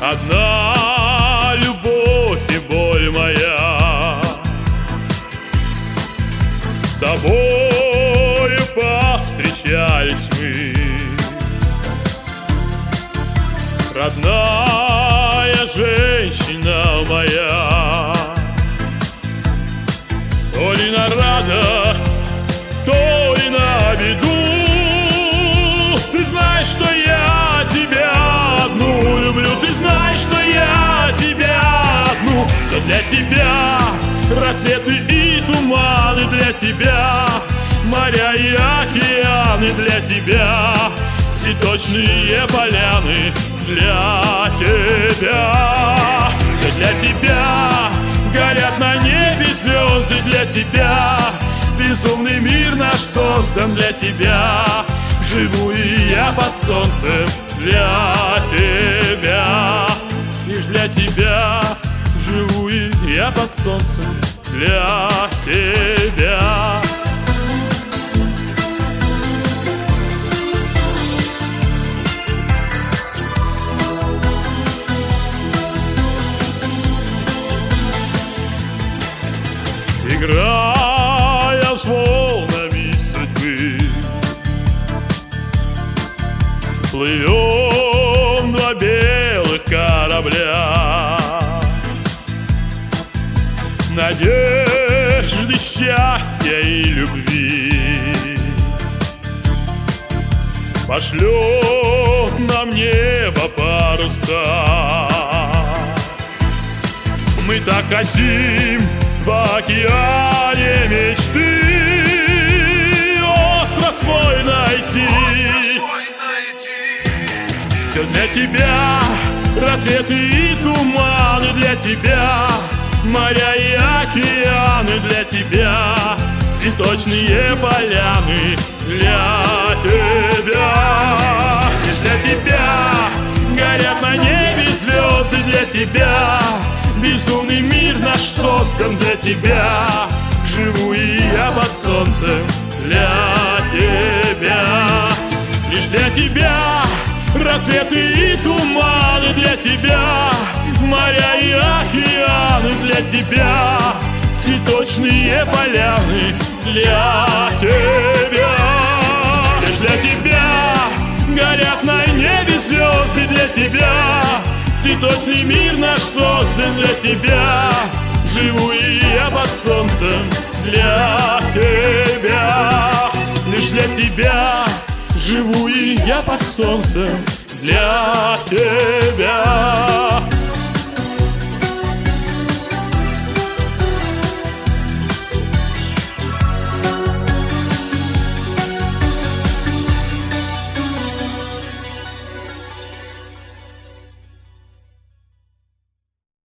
одна любовь и боль моя. С тобою повстречались мы, родная женщина моя. То ли на радость, то ли на беду. Ты знаешь, что я тебя одну люблю. Ты знаешь, что я тебя одну. Все для тебя, рассветы и туманы для тебя, моря и океаны для тебя, цветочные поляны для тебя. Все для тебя, горят на небе звезды для тебя, безумный мир наш создан для тебя. Живу и я под солнцем для тебя, лишь для тебя. Живу и я под солнцем для тебя. Играя с волнами судьбы, плывем два белых корабля, надежды, счастья и любви. Пошлет нам небо паруса. Мы так хотим в океане мечты остров свой найти. Все для тебя, рассветы и туманы для тебя, моря и океаны для тебя, цветочные поляны для тебя. Лишь для тебя горят на небе звезды для тебя, безумный мир наш создан для тебя. Живу и я под солнцем для тебя, лишь для тебя. Рассветы и туманы для тебя, моря и океаны для тебя, цветочные поляны для тебя. Лишь для тебя горят на небе звезды для тебя, цветочный мир наш создан для тебя. Живу и я под солнцем для тебя, лишь для тебя. Живу и я под солнцем для тебя.